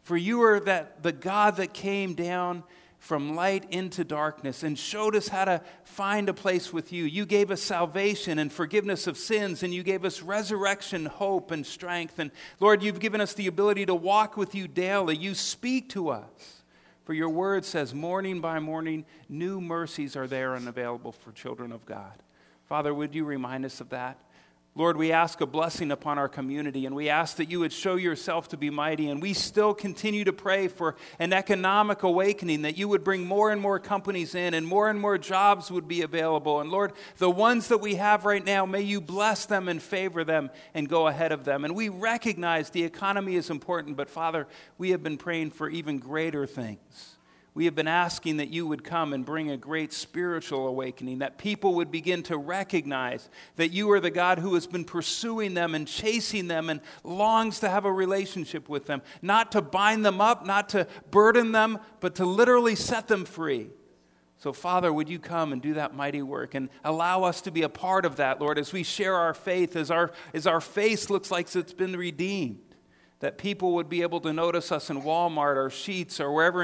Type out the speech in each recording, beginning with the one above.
For you are the God that came down from light into darkness and showed us how to find a place with you. You gave us salvation and forgiveness of sins, and you gave us resurrection, hope, and strength. And Lord, you've given us the ability to walk with you daily. You speak to us. For your word says, morning by morning, new mercies are there and available for children of God. Father, would you remind us of that? Lord, we ask a blessing upon our community, and we ask that you would show yourself to be mighty, and we still continue to pray for an economic awakening, that you would bring more and more companies in, and more jobs would be available. And Lord, the ones that we have right now, may you bless them and favor them and go ahead of them. And we recognize the economy is important, but Father, we have been praying for even greater things. We have been asking that you would come and bring a great spiritual awakening, that people would begin to recognize that you are the God who has been pursuing them and chasing them and longs to have a relationship with them, not to bind them up, not to burden them, but to literally set them free. So, Father, would you come and do that mighty work and allow us to be a part of that, Lord, as we share our faith, as our face looks like it's been redeemed. That people would be able to notice us in Walmart or Sheetz or wherever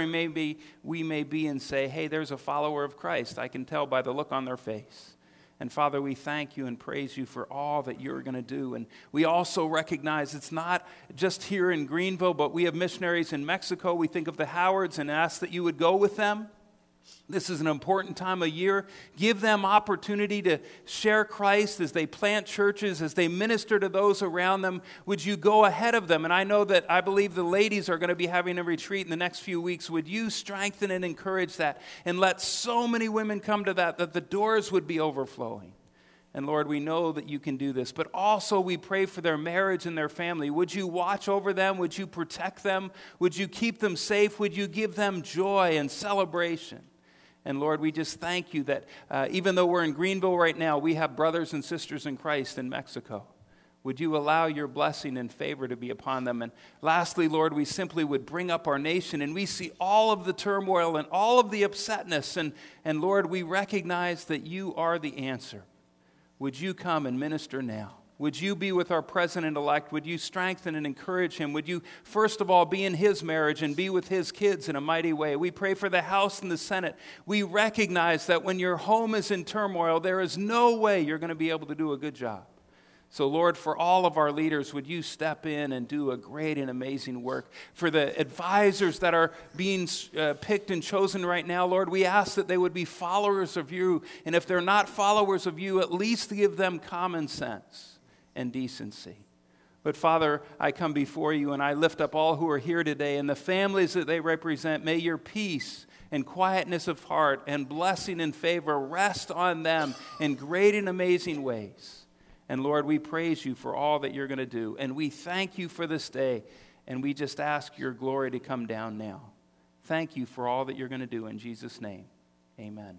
we may be and say, hey, there's a follower of Christ. I can tell by the look on their face. And Father, we thank you and praise you for all that you're going to do. And we also recognize it's not just here in Greenville, but we have missionaries in Mexico. We think of the Howards and ask that you would go with them. This is an important time of year. Give them opportunity to share Christ as they plant churches, as they minister to those around them. Would you go ahead of them? And I believe the ladies are going to be having a retreat in the next few weeks. Would you strengthen and encourage that and let so many women come to that the doors would be overflowing? And Lord, we know that you can do this, but also we pray for their marriage and their family. Would you watch over them? Would you protect them? Would you keep them safe? Would you give them joy and celebration? And Lord, we just thank you that even though we're in Greenville right now, we have brothers and sisters in Christ in Mexico. Would you allow your blessing and favor to be upon them? And lastly, Lord, we simply would bring up our nation, and we see all of the turmoil and all of the upsetness. And Lord, we recognize that you are the answer. Would you come and minister now? Would you be with our president-elect? Would you strengthen and encourage him? Would you, first of all, be in his marriage and be with his kids in a mighty way? We pray for the House and the Senate. We recognize that when your home is in turmoil, there is no way you're going to be able to do a good job. So, Lord, for all of our leaders, would you step in and do a great and amazing work? For the advisors that are being picked and chosen right now, Lord, we ask that they would be followers of you. And if they're not followers of you, at least give them common sense and decency. But Father, I come before you and I lift up all who are here today and the families that they represent. May your peace and quietness of heart and blessing and favor rest on them in great and amazing ways. And Lord, we praise you for all that you're going to do. And we thank you for this day. And we just ask your glory to come down now. Thank you for all that you're going to do in Jesus' name. Amen.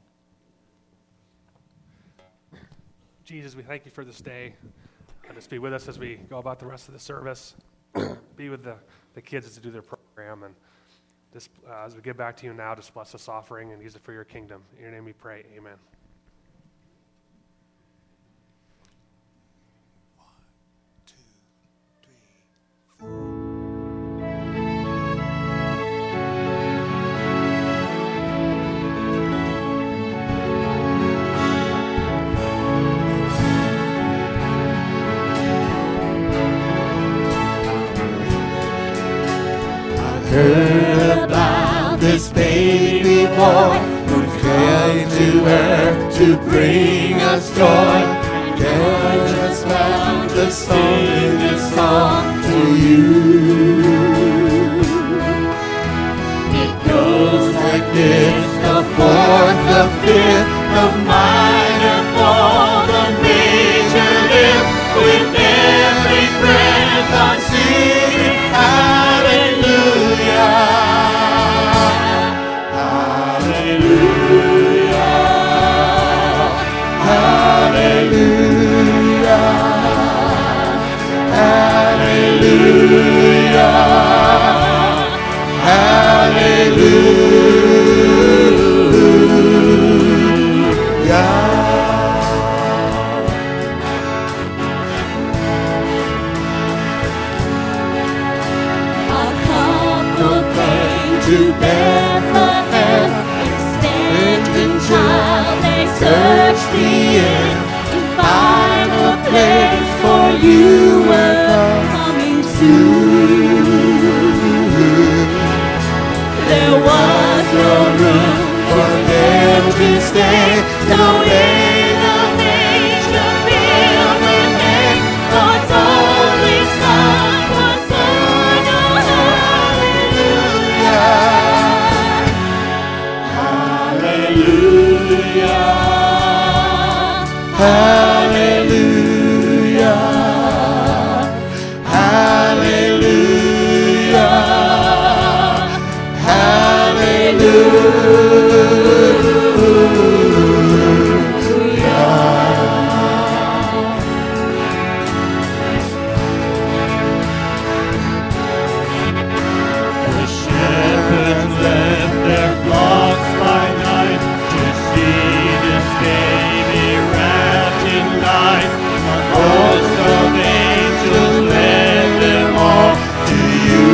Jesus, we thank you for this day. Just be with us as we go about the rest of the service. Be with the kids as they do their program. And just as we give back to you now, just bless this offering and use it for your kingdom. In your name we pray. Amen. Heard about this baby boy who came to earth to bring us joy. God has found to sing this song to you. It goes like this: the fourth, the fifth, the minor fall, the major lift. With every breath I sing hallelujah, hallelujah, hallelujah, hallelujah. to Bethlehem, expectant child, they search the inn to find a place, for you were coming soon. There was no room for them to stay, so in the manger filled with hay, God's only Son was born. Oh, hallelujah, hallelujah, hallelujah, The shepherds left their flocks by night to see this baby wrapped in light. A host of angels led them all to you.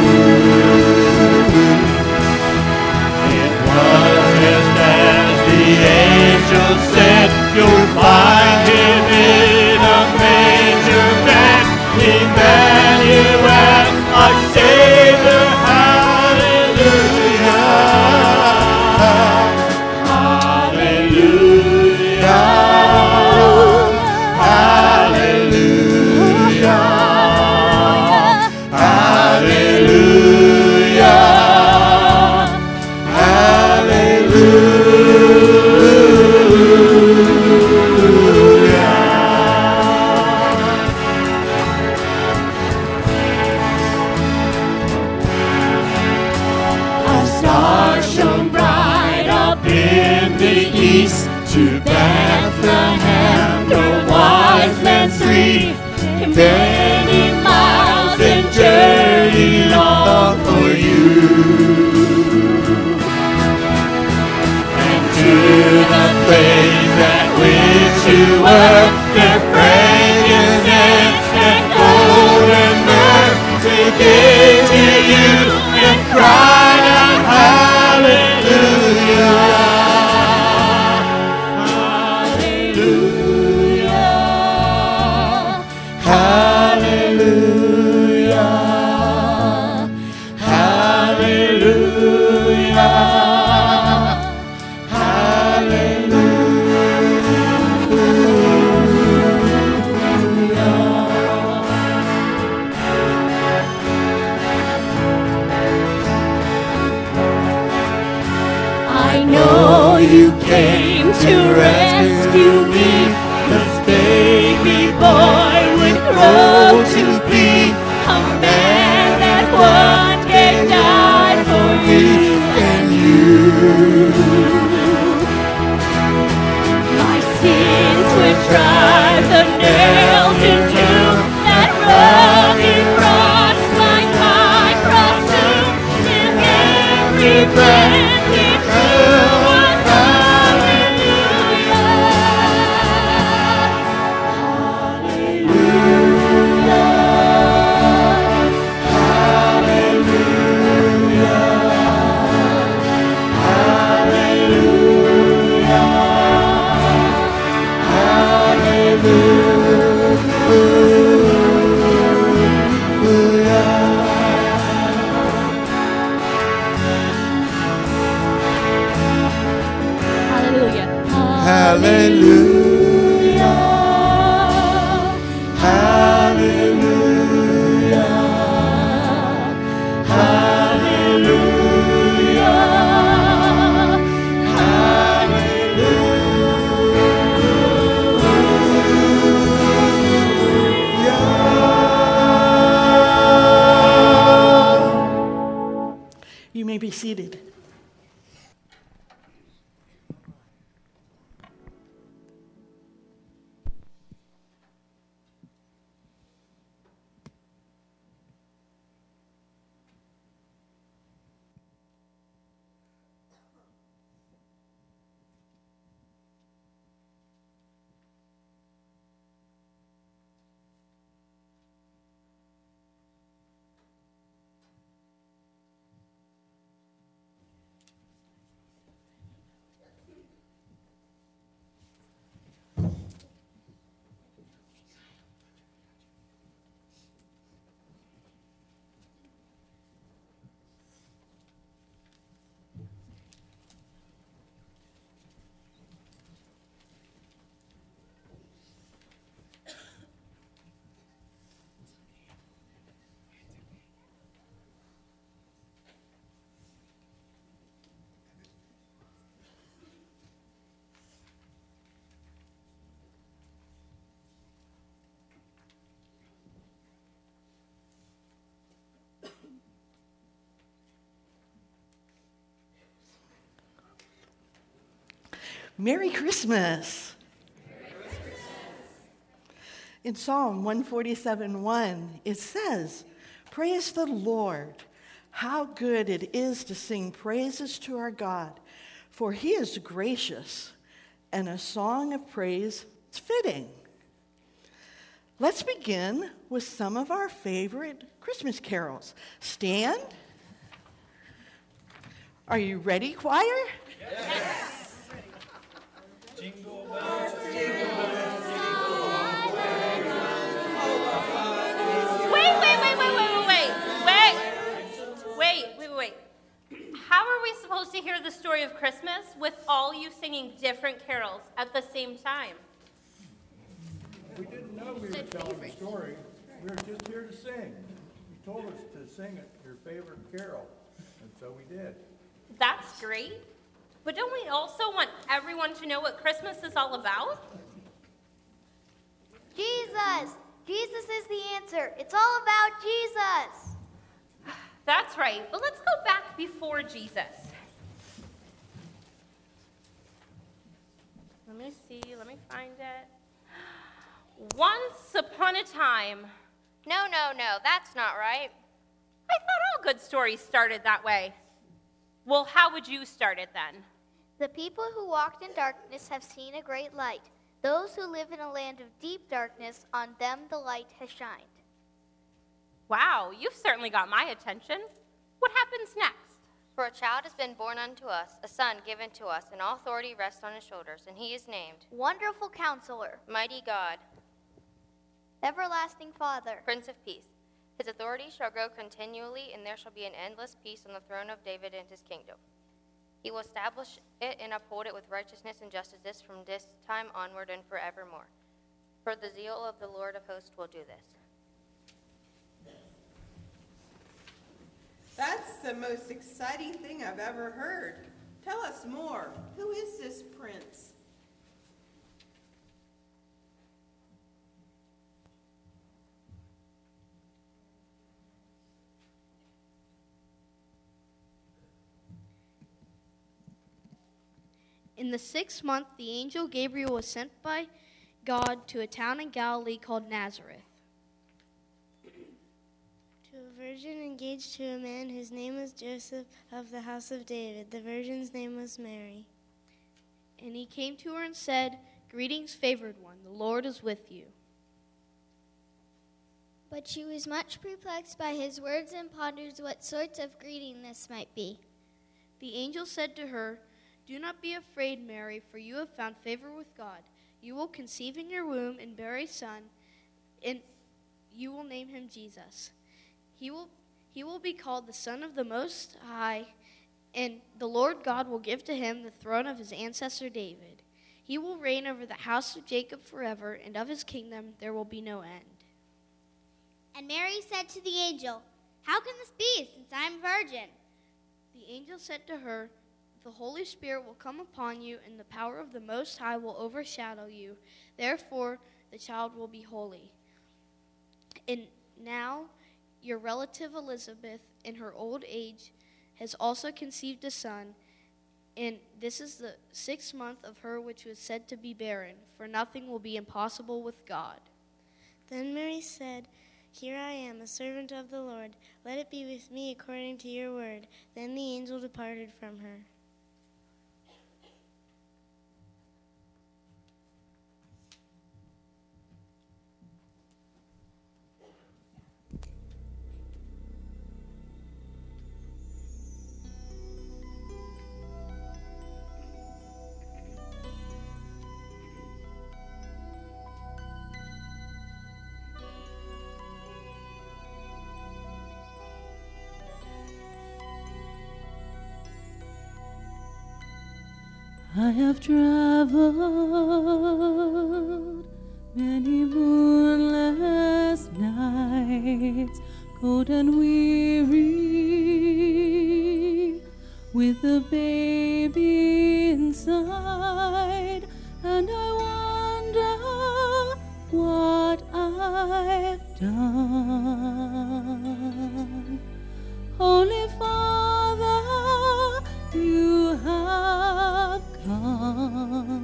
It was just as the angel said, you'll find him in a manger bed. Emmanuel, our Savior, hallelujah, hallelujah, hallelujah, hallelujah, A star shone bright up in the east, to Bethlehem the wise men three, many miles and journey long for you. And to the place at which you were, their frankincense and gold and myrrh they gave to you, and cried out, hallelujah, hallelujah, hallelujah, hallelujah, I know you came to rescue me. This baby boy would grow to be a man that one day died for me and you. My sins would drive the nails into that rugged cross, like my cross too. In every breath he drew was hallelujah, hallelujah, hallelujah, You may be seated. Merry Christmas. In Psalm 147:1, it says, "Praise the Lord. How good it is to sing praises to our God, for he is gracious, and a song of praise is fitting." Let's begin with some of our favorite Christmas carols. Stand. Are you ready, choir? Yes. Jingle bells, jingle bells, Wait. How are we supposed to hear the story of Christmas with all you singing different carols at the same time? We didn't know we were telling a story. We were just here to sing. You told us to sing your favorite carol, and so we did. That's great. But don't we also want everyone to know what Christmas is all about? Jesus! Jesus is the answer. It's all about Jesus. That's right, but let's go back before Jesus. Let me find it. Once upon a time. No, that's not right. I thought all good stories started that way. Well, how would you start it then? The people who walked in darkness have seen a great light. Those who live in a land of deep darkness, on them the light has shined. Wow, you've certainly got my attention. What happens next? For a child has been born unto us, a son given to us, and all authority rests on his shoulders, and he is named Wonderful Counselor, Mighty God, Everlasting Father, Prince of Peace. His authority shall grow continually, and there shall be an endless peace on the throne of David and his kingdom. He will establish it and uphold it with righteousness and justice from this time onward and forevermore. For the zeal of the Lord of hosts will do this. That's the most exciting thing I've ever heard. Tell us more. Who is this prince? In the 6th month, the angel Gabriel was sent by God to a town in Galilee called Nazareth. To a virgin engaged to a man whose name was Joseph of the house of David. The virgin's name was Mary. And he came to her and said, "Greetings, favored one, the Lord is with you." But she was much perplexed by his words and pondered what sorts of greeting this might be. The angel said to her, "Do not be afraid, Mary, for you have found favor with God. You will conceive in your womb and bear a son, and you will name him Jesus. He will be called the Son of the Most High, and the Lord God will give to him the throne of his ancestor David. He will reign over the house of Jacob forever, and of his kingdom there will be no end." And Mary said to the angel, "How can this be, since I am a virgin?" The angel said to her, "The Holy Spirit will come upon you, and the power of the Most High will overshadow you. Therefore, the child will be holy. And now, your relative Elizabeth, in her old age, has also conceived a son, and this is the 6th month of her which was said to be barren, for nothing will be impossible with God." Then Mary said, "Here I am, a servant of the Lord. Let it be with me according to your word." Then the angel departed from her. I have traveled many moonless nights, cold and weary, with the baby inside, and I wonder what I've done. Holy Father, you have come.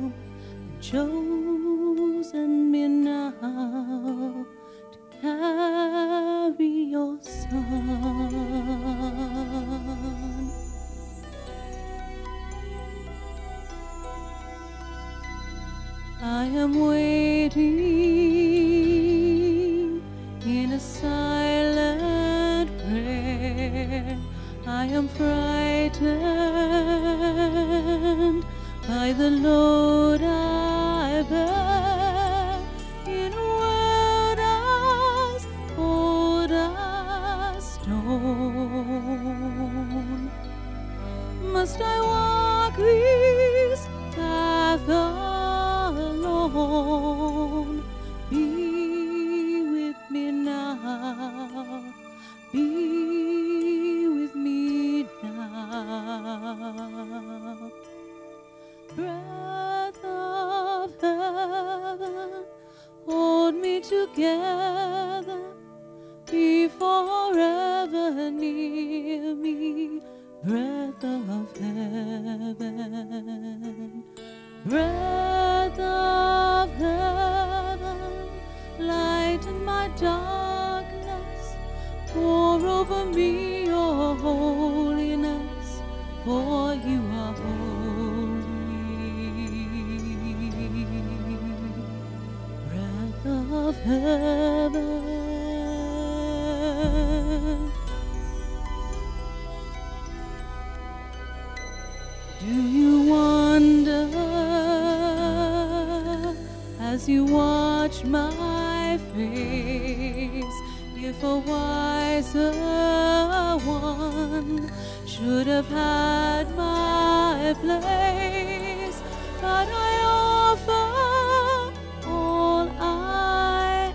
chosen me now to carry your Son. I am waiting in a silent prayer. I am frightened by the load I bear in a world as cold as stone. Must I walk this path alone? Be with me now. Be with me now. Breath of heaven, hold me together. Be forever near me. Breath of heaven, breath of heaven, lighten my darkness. Pour over me your holiness, for you are holy. Breath of heaven. Do you wonder as you watch my face if a wiser one should have had my place? But I offer all I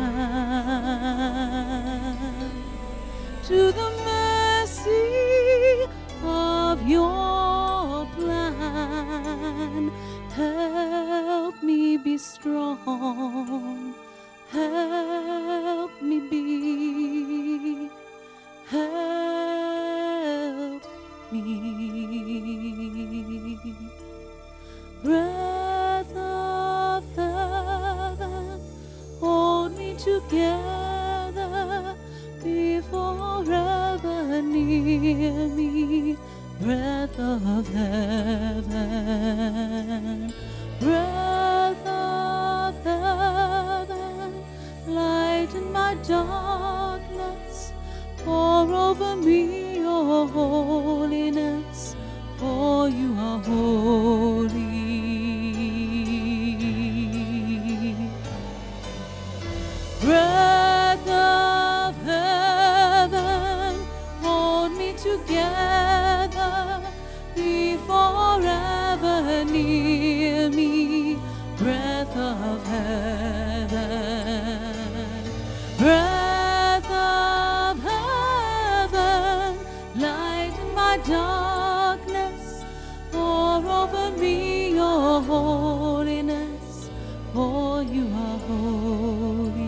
am to the mercy of your plan. Help me be strong. Help me be. Help me. Breath of heaven, hold me together. Be forever near me. Breath of heaven, breath of heaven, lighten my darkness. Pour over me your holiness, for you are holy. Breath of heaven, hold me together. Be forever near me. Breath of heaven, breath of heaven, lighten my darkness. Pour over me your holiness, for you are holy.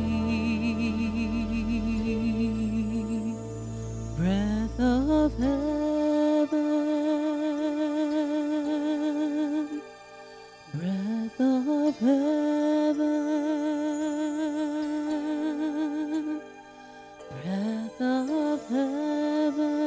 Breath of heaven, breath of heaven, breath of heaven.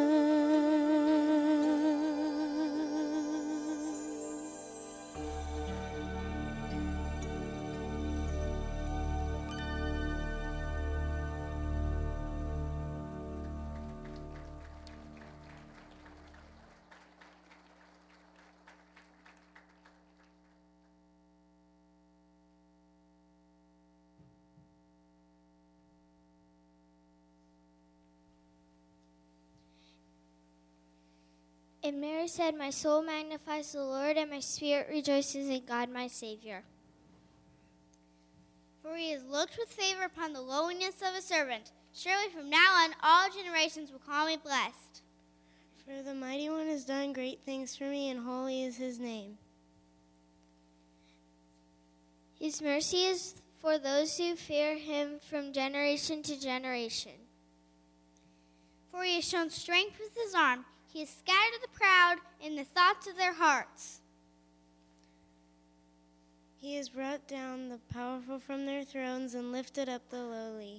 And Mary said, my soul magnifies the Lord, and my spirit rejoices in God my Savior. For he has looked with favor upon the lowliness of a servant. Surely from now on all generations will call me blessed. For the Mighty One has done great things for me, and holy is his name. His mercy is for those who fear him from generation to generation. For he has shown strength with his arm. He has scattered the proud in the thoughts of their hearts. He has brought down the powerful from their thrones and lifted up the lowly.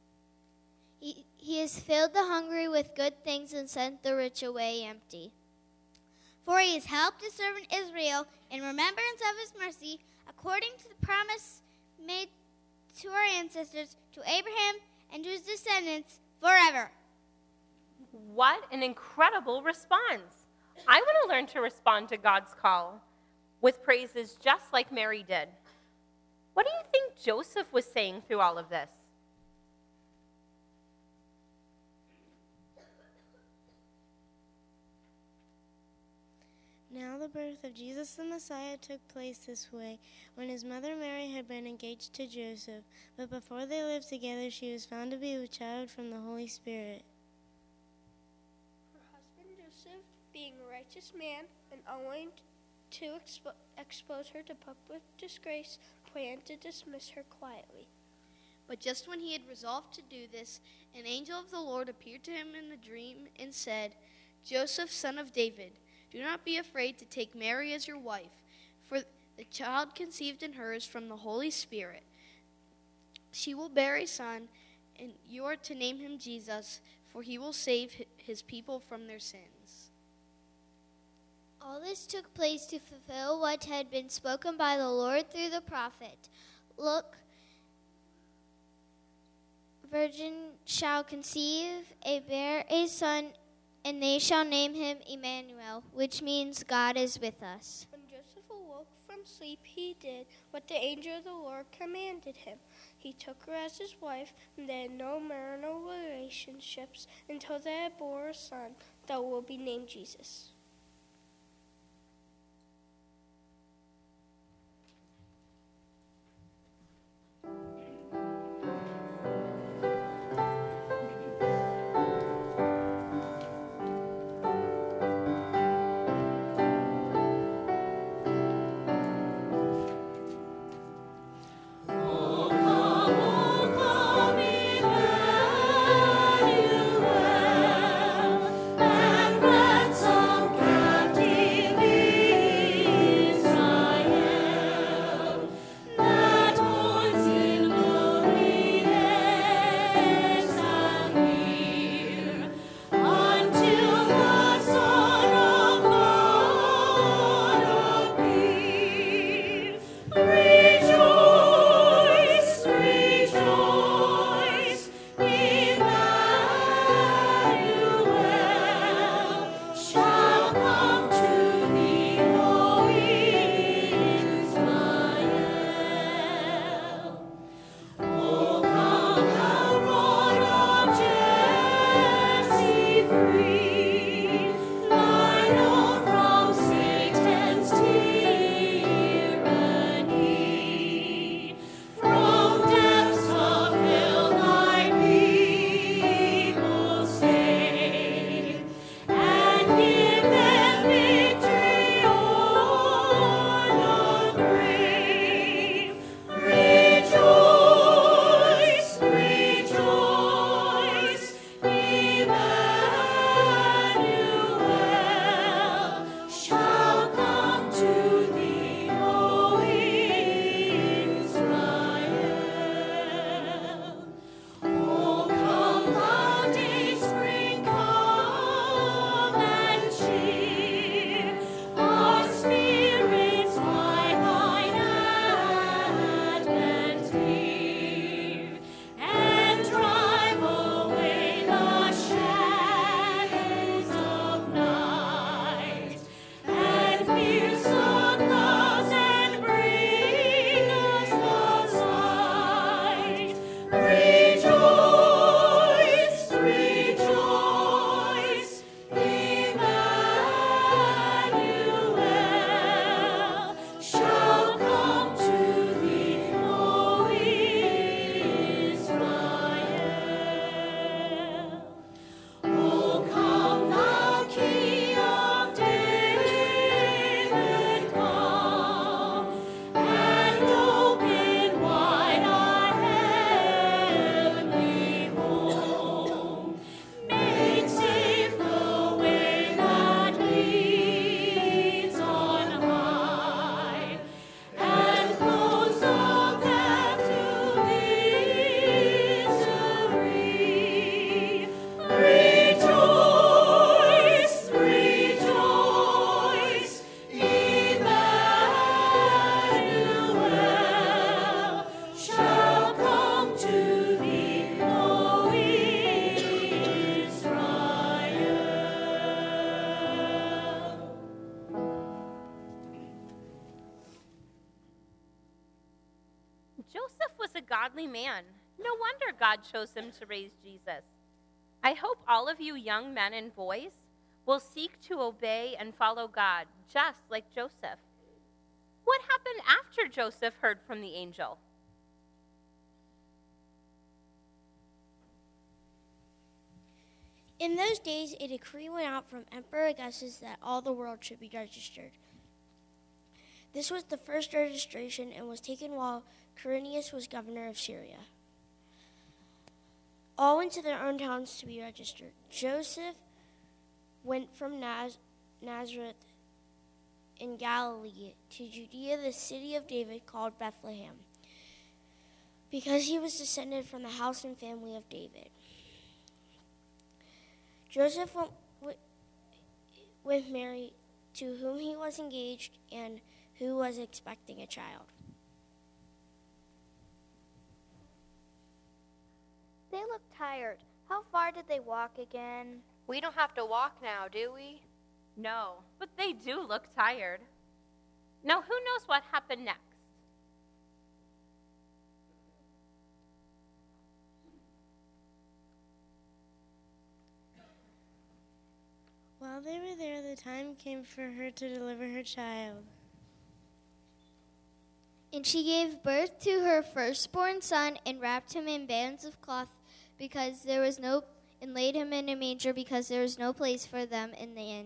He has filled the hungry with good things and sent the rich away empty. For he has helped his servant Israel in remembrance of his mercy, according to the promise made to our ancestors, to Abraham and to his descendants forever. What an incredible response. I want to learn to respond to God's call with praises just like Mary did. What do you think Joseph was saying through all of this? Now the birth of Jesus the Messiah took place this way, when his mother Mary had been engaged to Joseph. But before they lived together, she was found to be with child from the Holy Spirit. Her husband Joseph, being a righteous man and unwilling to expose her to public disgrace, planned to dismiss her quietly. But just when he had resolved to do this, an angel of the Lord appeared to him in a dream and said, "Joseph, son of David, do not be afraid to take Mary as your wife, for the child conceived in her is from the Holy Spirit. She will bear a son, and you are to name him Jesus, for he will save his people from their sins." All this took place to fulfill what had been spoken by the Lord through the prophet. Look, virgin shall conceive, bear a son, and they shall name him Emmanuel, which means God is with us. When Joseph awoke from sleep, he did what the angel of the Lord commanded him. He took her as his wife, and they had no marital relationships until they had bore a son that will be named Jesus. Song was a godly man. No wonder God chose him to raise Jesus. I hope all of you young men and boys will seek to obey and follow God, just like Joseph. What happened after Joseph heard from the angel? In those days, a decree went out from Emperor Augustus that all the world should be registered. This was the first registration and was taken while Quirinius was governor of Syria. All went to their own towns to be registered. Joseph went from Nazareth in Galilee to Judea, the city of David called Bethlehem, because he was descended from the house and family of David. Joseph went with Mary, to whom he was engaged and who was expecting a child. They look tired. How far did they walk again? We don't have to walk now, do we? No, but they do look tired. Now, who knows what happened next? While they were there, the time came for her to deliver her child. And she gave birth to her firstborn son and wrapped him in bands of cloth and laid him in a manger because there was no place for them in the inn.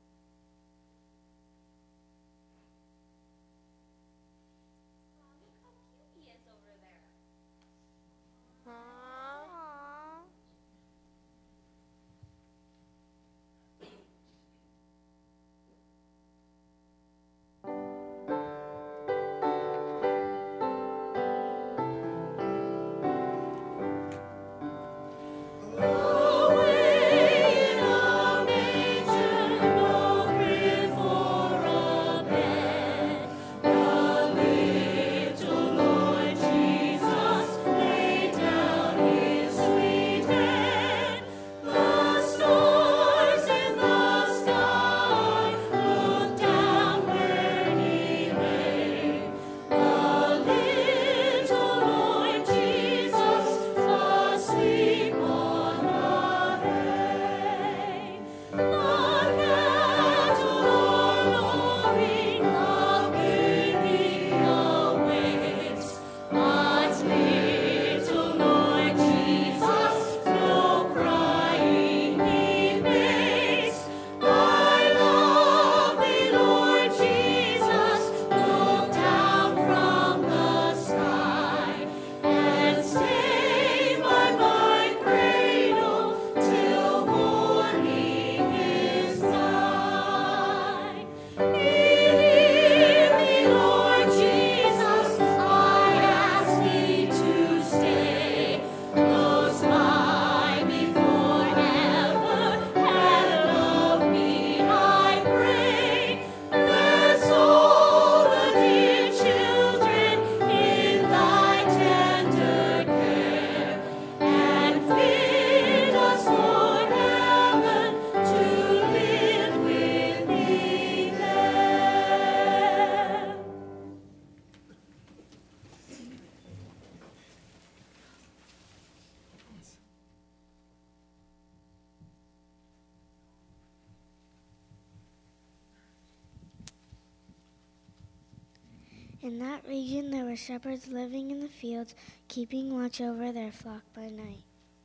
In that region there were shepherds living in the fields, keeping watch over their flock by night.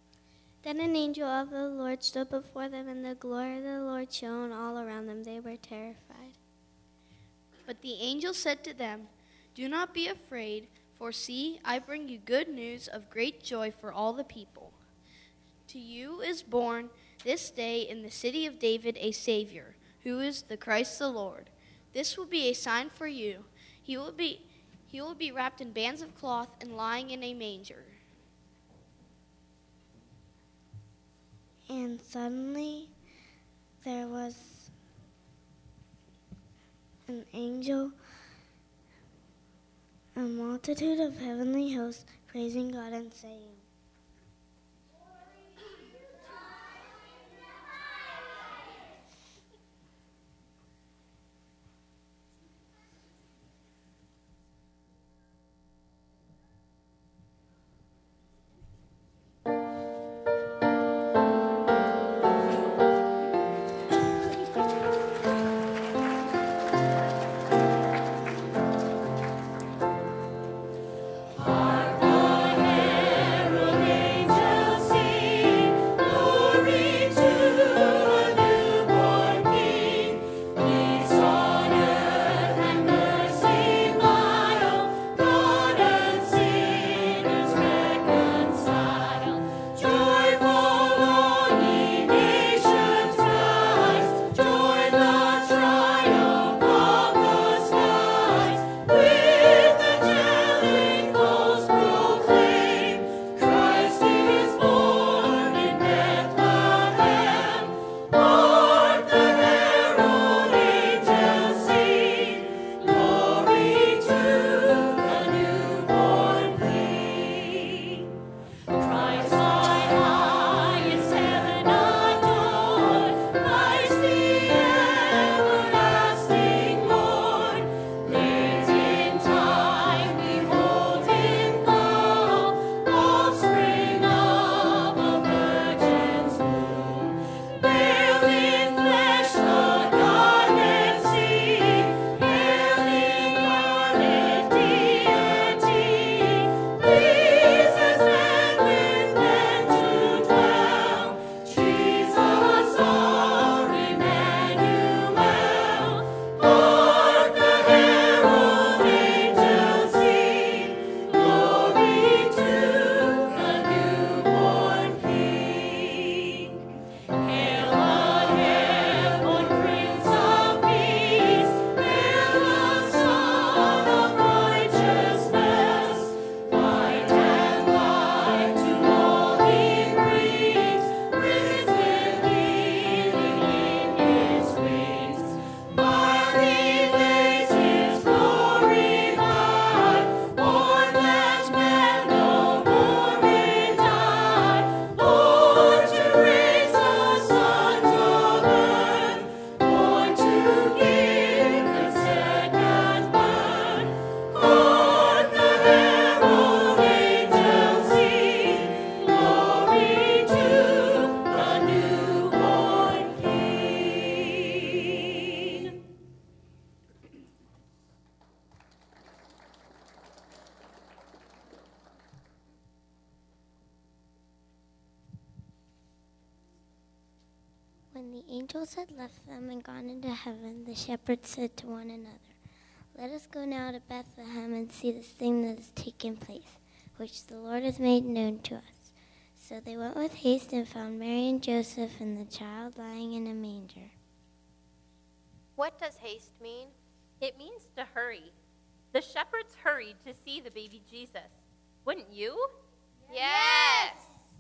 Then an angel of the Lord stood before them, and the glory of the Lord shone all around them. They were terrified. But the angel said to them, "Do not be afraid, for see, I bring you good news of great joy for all the people. To you is born this day in the city of David a Savior, who is the Christ the Lord. This will be a sign for you. He will be wrapped in bands of cloth and lying in a manger." And suddenly there was an angel, a multitude of heavenly hosts praising God and saying, When the angels had left them and gone into heaven, the shepherds said to one another, "Let us go now to Bethlehem and see this thing that has taken place, which the Lord has made known to us." So they went with haste and found Mary and Joseph and the child lying in a manger. What does haste mean? It means to hurry. The shepherds hurried to see the baby Jesus. Wouldn't you? Yes!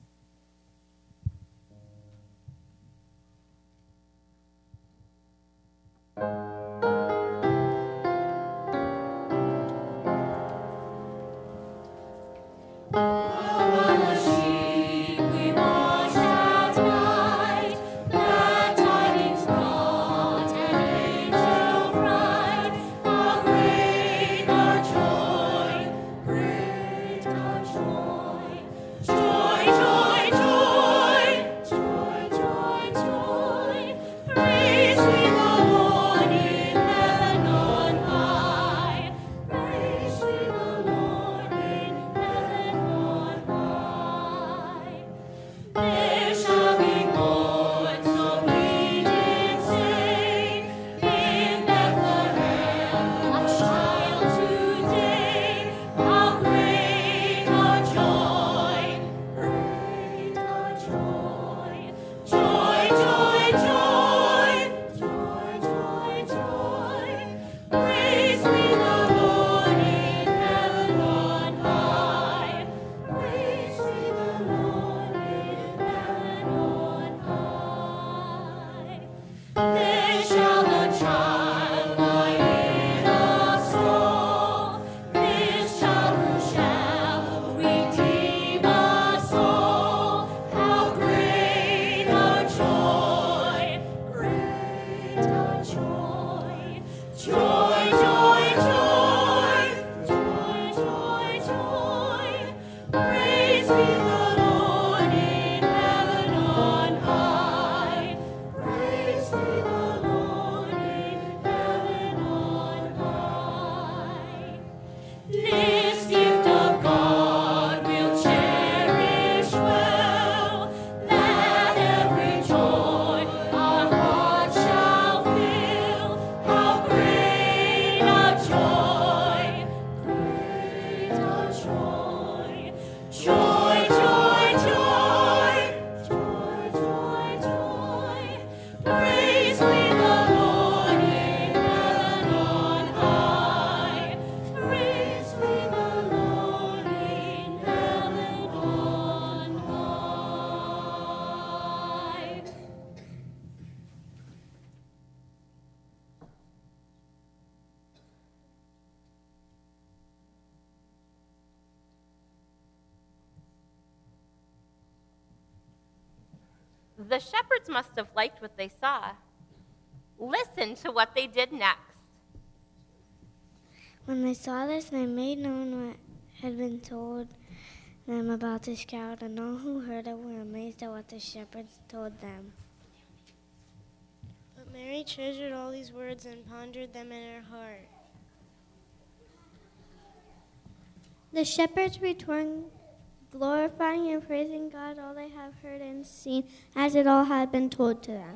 The shepherds must have liked what they saw. Listen to what they did next. When they saw this, they made known what had been told them about this child, and all who heard it were amazed at what the shepherds told them. But Mary treasured all these words and pondered them in her heart. The shepherds returned, glorifying and praising God, all they have heard and seen, as it all had been told to them.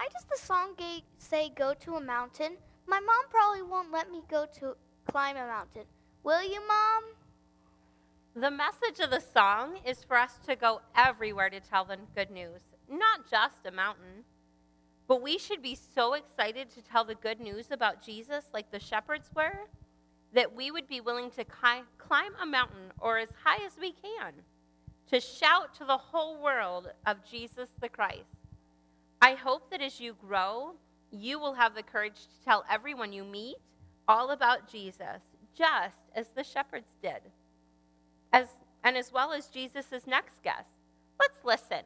why does the song say go to a mountain? My mom probably won't let me climb a mountain. Will you, Mom? The message of the song is for us to go everywhere to tell them good news, not just a mountain. But we should be so excited to tell the good news about Jesus like the shepherds were, that we would be willing to climb a mountain or as high as we can to shout to the whole world of Jesus the Christ. I hope that as you grow, you will have the courage to tell everyone you meet all about Jesus, just as the shepherds did. As well as Jesus' next guest. Let's listen.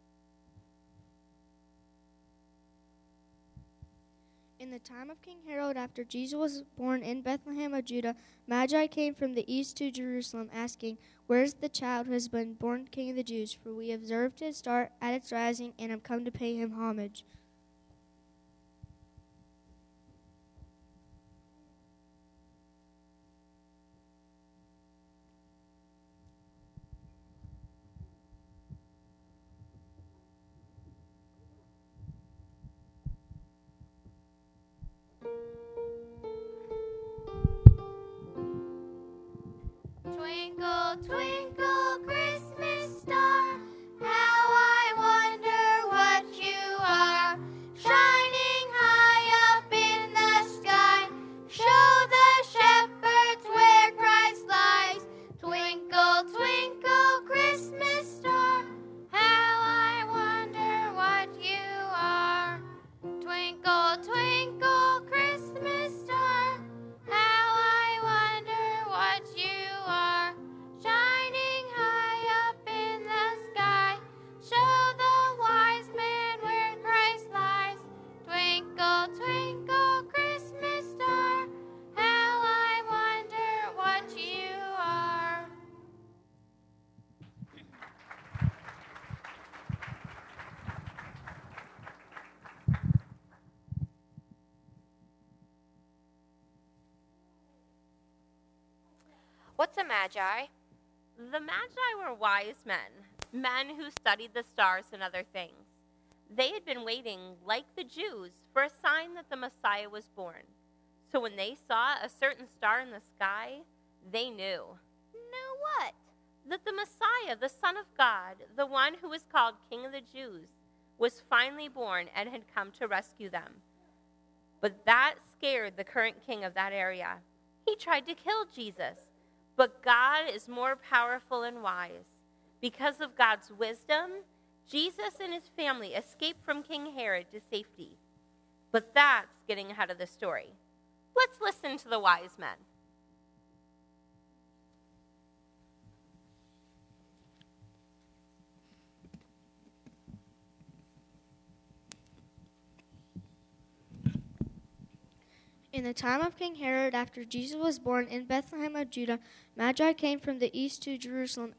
In the time of King Herod, after Jesus was born in Bethlehem of Judah, Magi came from the east to Jerusalem, asking, "Where is the child who has been born King of the Jews? For we observed his star at its rising and have come to pay him homage." Twinkle, twinkle, Christmas star, how I wonder what you are. Shining high up in the sky, show the shepherds where Christ lies. Twinkle, twinkle, Christmas star, how I wonder what you are. Twinkle, twinkle, Christmas star, how I wonder what you are. Shining high up in the sky, show the wise man where Christ lies. Twinkle, twinkle, Christmas star, how I wonder what you are. What's a magi? The Magi were wise men who studied the stars and other things. They had been waiting, like the Jews, for a sign that the Messiah was born. So when they saw a certain star in the sky, they knew. Knew what? That the Messiah, the Son of God, the one who was called King of the Jews, was finally born and had come to rescue them. But that scared the current king of that area. He tried to kill Jesus. But God is more powerful and wise. Because of God's wisdom, Jesus and his family escaped from King Herod to safety. But that's getting ahead of the story. Let's listen to the wise men. In the time of King Herod, after Jesus was born in Bethlehem of Judah, Magi came from the east to Jerusalem.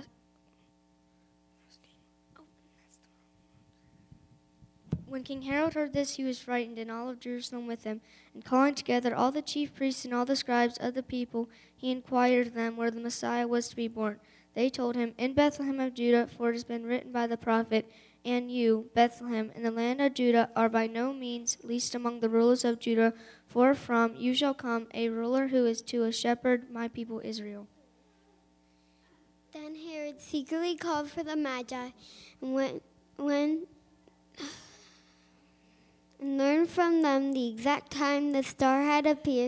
When King Herod heard this, he was frightened, and all of Jerusalem with him. And calling together all the chief priests and all the scribes of the people, he inquired of them where the Messiah was to be born. They told him, "In Bethlehem of Judah, for it has been written by the prophet, and you, Bethlehem, in the land of Judah, are by no means least among the rulers of Judah, for from you shall come a ruler who is to shepherd my people Israel." Then Herod secretly called for the Magi and learned from them the exact time the star had appeared.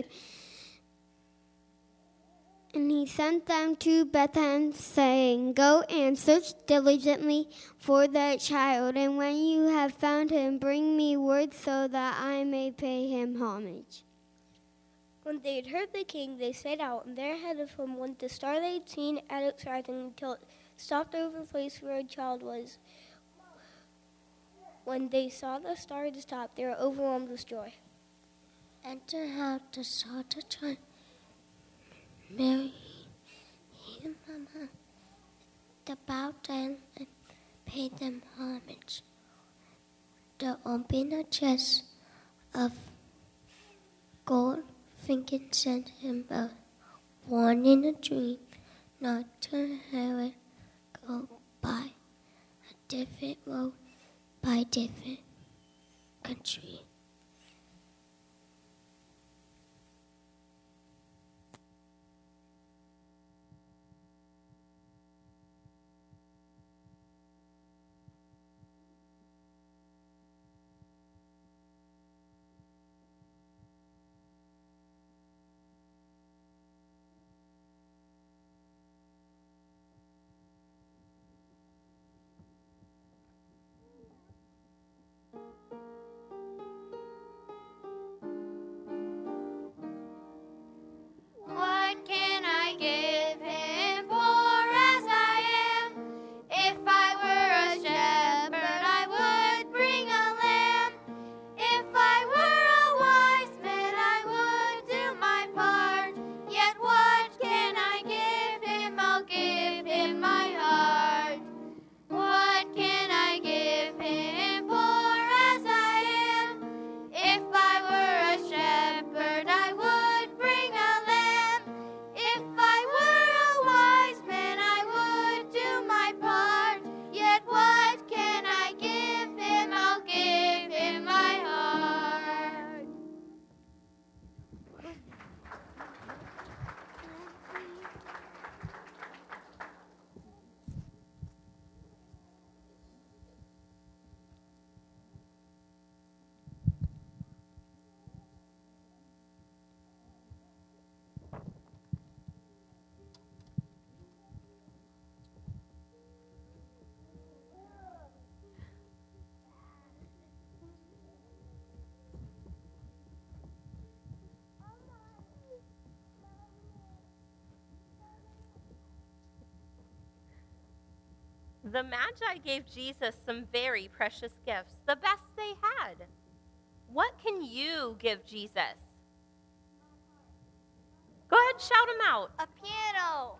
And he sent them to Bethlehem, saying, "Go and search diligently for that child, and when you have found him, bring me word so that I may pay him homage." When they had heard the king, they set out, and there ahead of him went the star they had seen at its rising until it stopped over the place where a child was. When they saw the star at the top, they were overwhelmed with joy. Enter out the saw the child. Mary, his mama, they bowed down and paid them homage. They opened a chest of gold, frankincense, and myrrh, born in a dream, not to Herod, go by a different road, by different country. What can I give him, poor as I am? If I were a shepherd, I would bring a lamb. If I were a wise man, I would do my part. Yet what can I give him? I'll give him my heart. What can I give him, poor as I am? If I were a shepherd, I would bring a lamb. If I were a wise man, I would do my part. Yet what can I give him? I'll give him my heart. The Magi gave Jesus some very precious gifts, the best they had. What can you give Jesus? Go ahead, shout them out. A piano.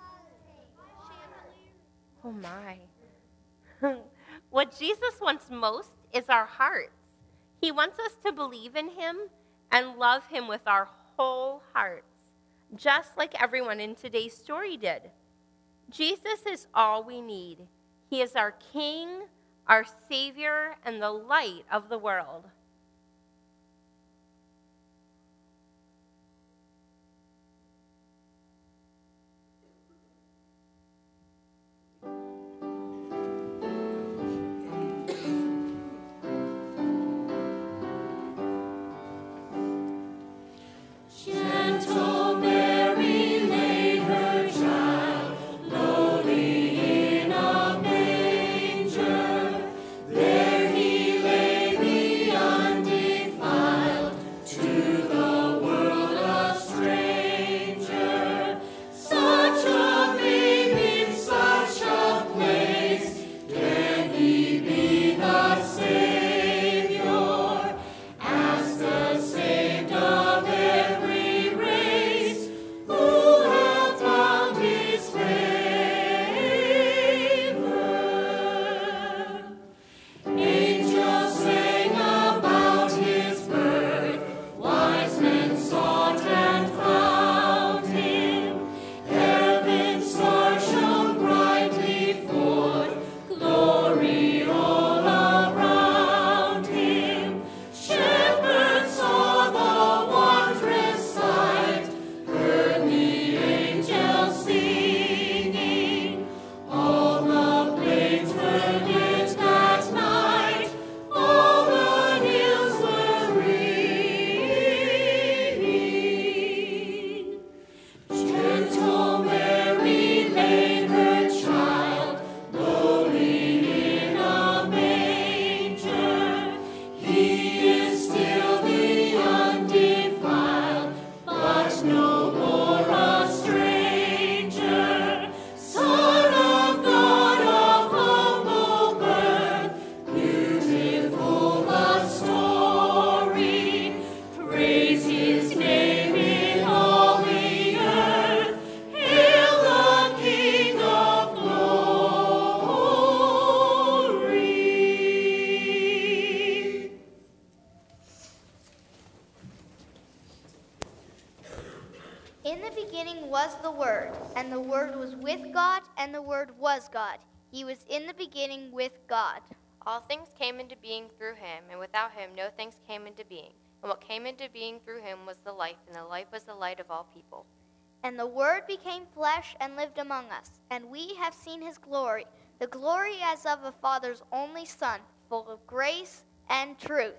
Oh my. What Jesus wants most is our hearts. He wants us to believe in him and love him with our whole hearts, just like everyone in today's story did. Jesus is all we need. He is our King, our Savior, and the light of the world. Gentle Mary laid her child lowly in a manger. There he lay, the undefiled, to the world a stranger. Such a babe in such a place, can he be the Savior? As the saved of every race, who have found his favor. Angels sang about his birth, wise men sought and found him. Heaven's star shone brightly forth, glory all around him. Shepherds saw the wondrous sight, heard the angels singing. All the plains were lit that night, all the hills were ringing. Gentle Mary laid her child lowly in a manger. He is still the undefiled, but no more a stranger. Son of God of humble birth, beautiful the story. Praise his name in all the earth. Hail the King of glory. In the beginning was the Word, and the Word was with God, and the Word was God. He was in the beginning with God. All things came into being through him, and without him no things came into being. And what came into being through him was the life, and the life was the light of all people. And the Word became flesh and lived among us, and we have seen his glory, the glory as of a Father's only Son, full of grace and truth.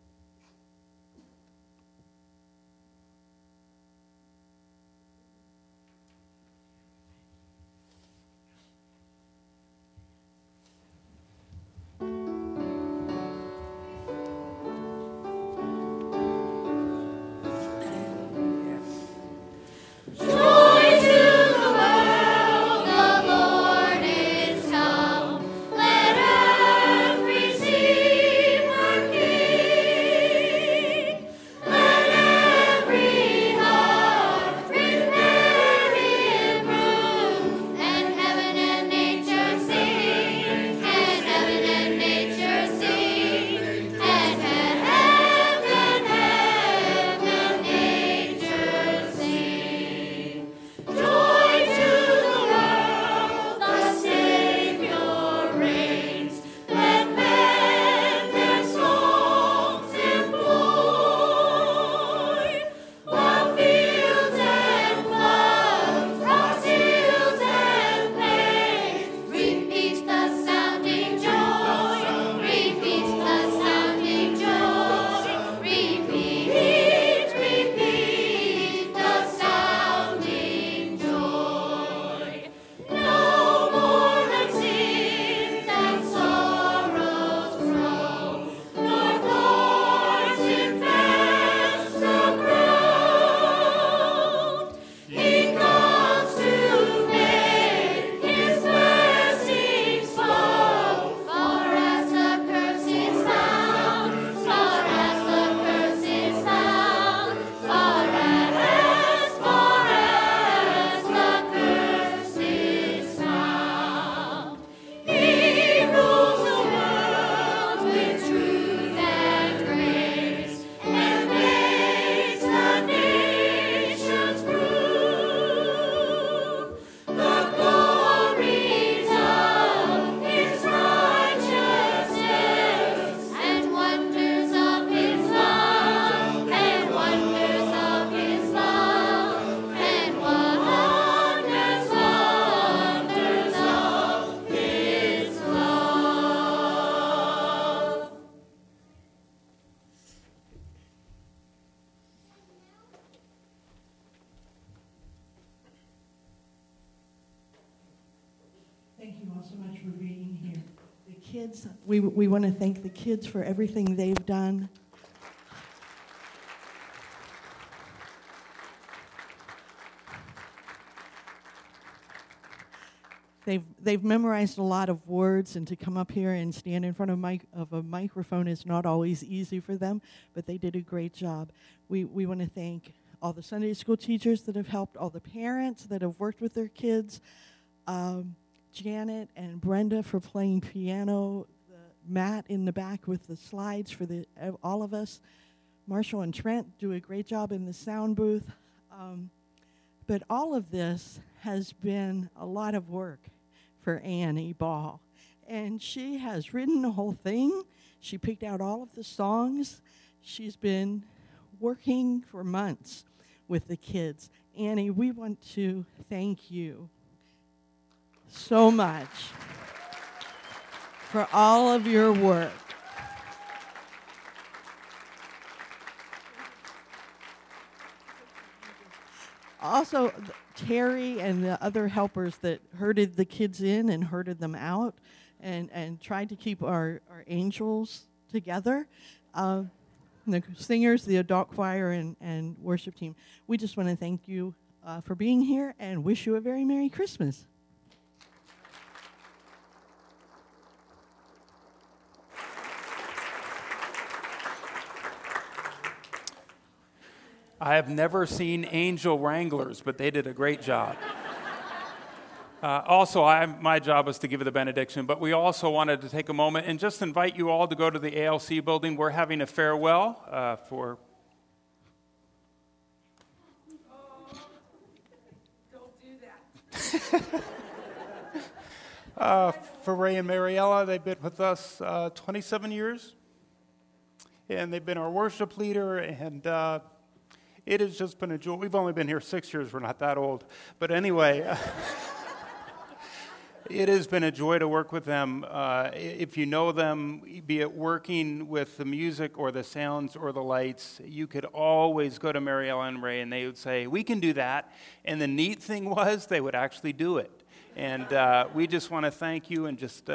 Thank you all so much for being here. The kids, we want to thank the kids for everything they've done. They've memorized a lot of words, and to come up here and stand in front of a microphone is not always easy for them, but they did a great job. We want to thank all the Sunday school teachers that have helped, all the parents that have worked with their kids, Janet and Brenda for playing piano, Matt in the back with the slides for all of us. Marshall and Trent do a great job in the sound booth. But all of this has been a lot of work for Annie Ball. And she has written the whole thing. She picked out all of the songs. She's been working for months with the kids. Annie, we want to thank you so much for all of your work. Also, Terry and the other helpers that herded the kids in and herded them out and tried to keep our angels together. The singers, the adult choir, and worship team. We just want to thank you for being here and wish you a very Merry Christmas. I have never seen angel wranglers, but they did a great job. Also, my job was to give the benediction, but we also wanted to take a moment and just invite you all to go to the ALC building. We're having a farewell for... Don't do that. For Ray and Mariella, they've been with us 27 years, and they've been our worship leader, and it has just been a joy. We've only been here 6 years. We're not that old. But anyway, it has been a joy to work with them. If you know them, be it working with the music or the sounds or the lights, you could always go to Mariella and Ray, and they would say, we can do that. And the neat thing was they would actually do it. And we just want to thank you and just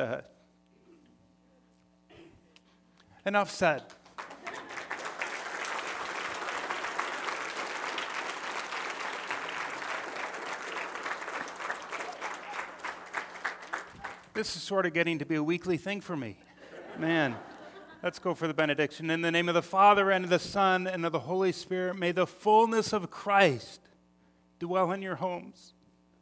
enough said. This is sort of getting to be a weekly thing for me. Man, let's go for the benediction. In the name of the Father, and of the Son, and of the Holy Spirit, may the fullness of Christ dwell in your homes.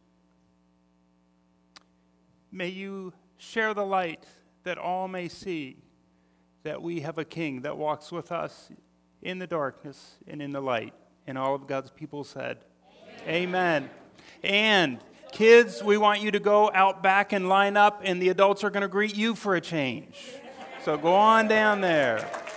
May you share the light that all may see that we have a King that walks with us in the darkness and in the light. And all of God's people said, Amen. And kids, we want you to go out back and line up, and the adults are going to greet you for a change. So go on down there.